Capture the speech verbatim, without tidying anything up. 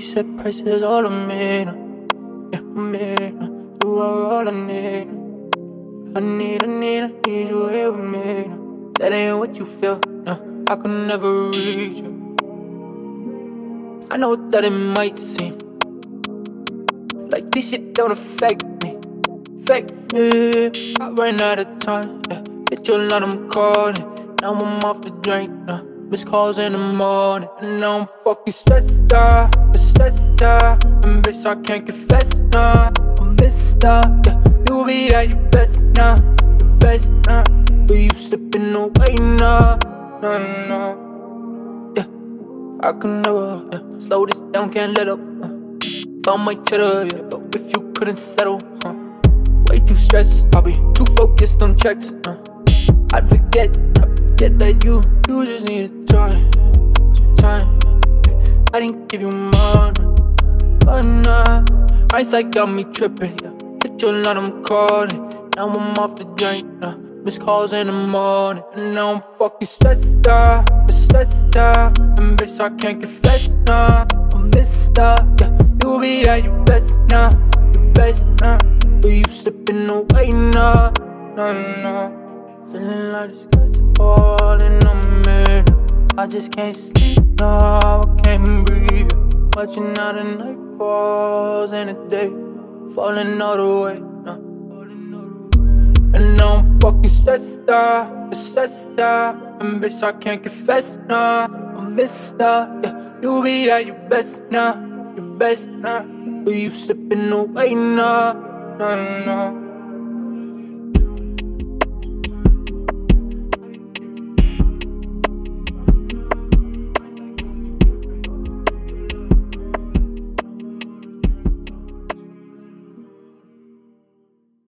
said price is all I mean. Yeah, I mean, you are all I need. I need, I need, I need you here with me. That ain't what you feel, no, I could never reach you. I know that it might seem like this shit don't affect me, affect me. I ran out of time, yeah. Hit your line, I'm calling. Now I'm off the drink, nah. Missed calls in the morning, and now I'm fucking stressed out, stressed out. And bitch, I can't confess, nah. I'm missed up, yeah. You be at your best now, your best now. But you slipping away now, nah, nah. Yeah, I can never, yeah. Slow this down, can't let up. Uh. Found my cheddar, yeah. But if you couldn't settle, huh? Way too stressed, I'll be too focused on checks, uh. I'd forget, I'd forget that you, you just needed time, some time. I didn't give you money, but nah. Hindsight got me tripping, yeah. Hit your line, I'm calling. Now I'm off the drink, nah. Missed calls in the morning, and now I'm fucking stressed out, stressed out. And bitch, I can't confess, nah. I'm missed up, yeah. You be at your best now, your best now. But you slipping away now, nah, nah. Feeling like the skies are falling on me. I just can't sleep, no, I can't breathe. Watching how the night falls and the day falling all the way, no. And now I'm fucking stressed out, stressed out. And bitch, I can't confess, nah. I'm missed up, yeah. You be at your best now, your best now. But you slipping away now, nah, nah.